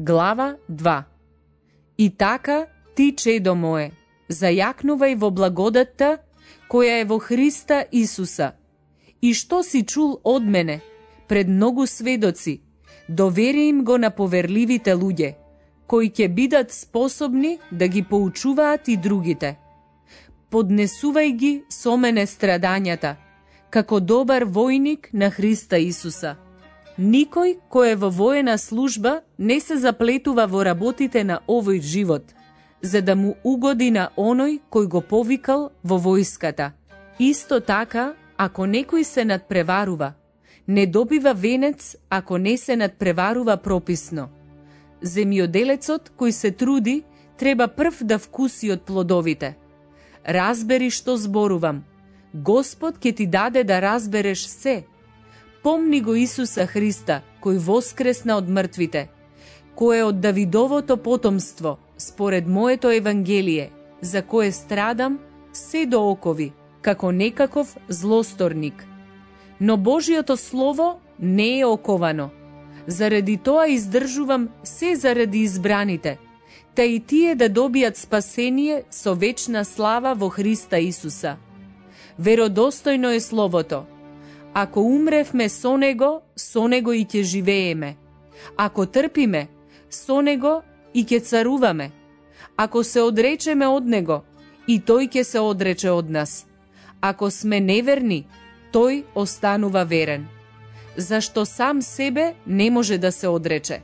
Глава 2. И така, ти, чедо мое, зајакнувај во благодатта, која е во Христа Исуса. И што си чул од мене, пред многу сведоци, довери им го на поверливите луѓе, кои ќе бидат способни да ги поучуваат и другите. Поднесувај ги со мене страдањата, како добар војник на Христа Исуса. Никој кој е во воена служба не се заплетува во работите на овој живот, за да му угоди на оној кој го повикал во војската. Исто така, ако некој се надпреварува, не добива венец ако не се надпреварува прописно. Земјоделецот кој се труди, треба прв да вкуси од плодовите. Разбери што зборувам. Господ ќе ти даде да разбереш се. Помни го Исуса Христа, кој воскресна од мртвите, кој е од Давидовото потомство, според моето Евангелие, за кое страдам се до окови, како некаков злосторник. Но Божиото Слово не е оковано. Заради тоа издржувам се заради избраните, та и тие да добијат спасение со вечна слава во Христа Исуса. Веродостојно е Словото. Ако умревме со Него и ќе живееме. Ако трпиме, со Него и ќе царуваме. Ако се одречеме од Него, и Тој ќе се одрече од нас. Ако сме неверни, Тој останува верен. Зашто сам себе не може да се одрече.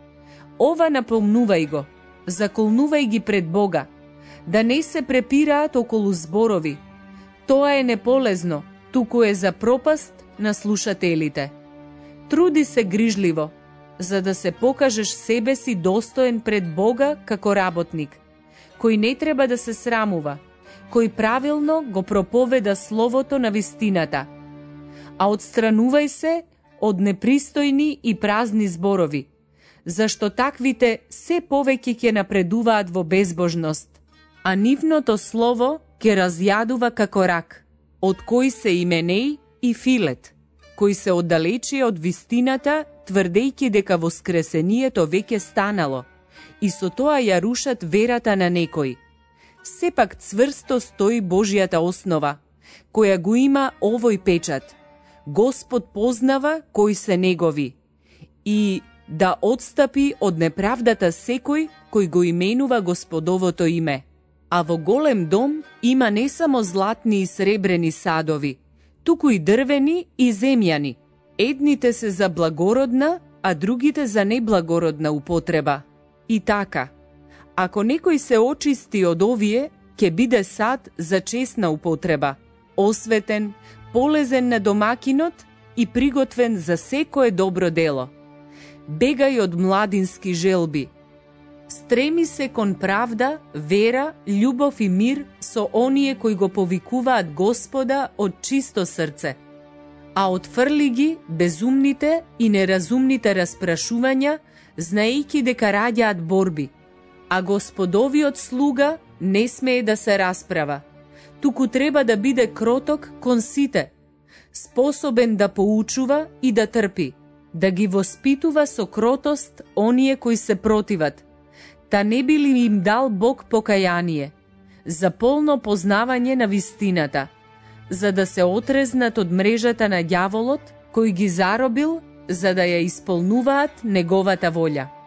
Ова напомнувај го, заколнувај ги пред Бога, да не се препираат околу зборови. Тоа е неполезно, туку е за пропаст на слушателите. Труди се грижливо, за да се покажеш себе си достоен пред Бога како работник, кој не треба да се срамува, кој правилно го проповеда Словото на вистината. А отстранувај се од непристојни и празни зборови, зашто таквите се повеќе ќе напредуваат во безбожност, а нивното слово ќе разјадува како рак, од кој се Именеј и Филет, кои се оддалечи од вистината, тврдејќи дека воскресението веќе станало, и со тоа ја рушат верата на некој. Сепак цврсто стои Божјата основа, која го има овој печат. Господ познава кои се негови, и да отстапи од неправдата секој кој го именува Господовото име. А во голем дом има не само златни и сребрени садови, туку и дрвени и земјани. Едните се за благородна, а другите за неблагородна употреба. И така, ако некој се очисти од овие, ќе биде сад за честна употреба, осветен, полезен на домакинот и приготвен за секое добро дело. Бегај од младински желби. Стреми се кон правда, вера, љубов и мир со оние кои го повикуваат Господа од чисто срце. А отфрли ги безумните и неразумните распрашувања, знаејќи дека раѓаат борби. А Господовиот слуга не смее да се расправа, туку треба да биде кроток кон сите, способен да поучува и да трпи, да ги воспитува со кротост оние кои се противат, та не би ли им дал Бог покаяние, за полно познавање на вистината, за да се отрезнат од мрежата на ѓаволот, кој ги заробил, за да ја исполнуваат неговата волја.